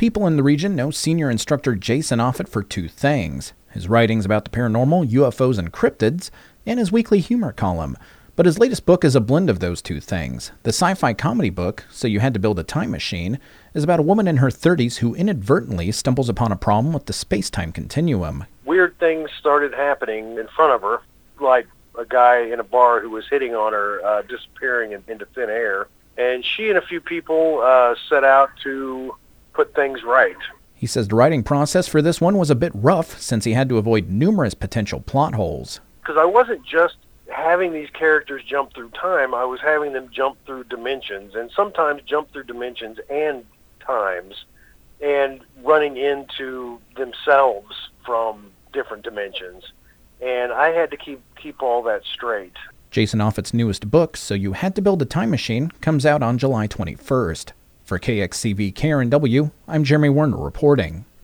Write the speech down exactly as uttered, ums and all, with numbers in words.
people in the region know senior instructor Jason Offutt for two things: his writings about the paranormal, U F Os, and cryptids, and his weekly humor column. But his latest book is a blend of those two things. The sci-fi comedy book, So You Had to Build a Time Machine, is about a woman in her thirties who inadvertently stumbles upon a problem with the space-time continuum. Weird things started happening in front of her, like a guy in a bar who was hitting on her, uh, disappearing in, into thin air. And she and a few people uh, set out to put things right. He says the writing process for this one was a bit rough since he had to avoid numerous potential plot holes. Because I wasn't just having these characters jump through time, I was having them jump through dimensions, and sometimes jump through dimensions and times, and running into themselves from different dimensions. And I had to keep keep all that straight. Jason Offutt's newest book, So You Had to Build a Time Machine, comes out on July twenty-first. For K X C V K R N W, I'm Jeremy Werner reporting.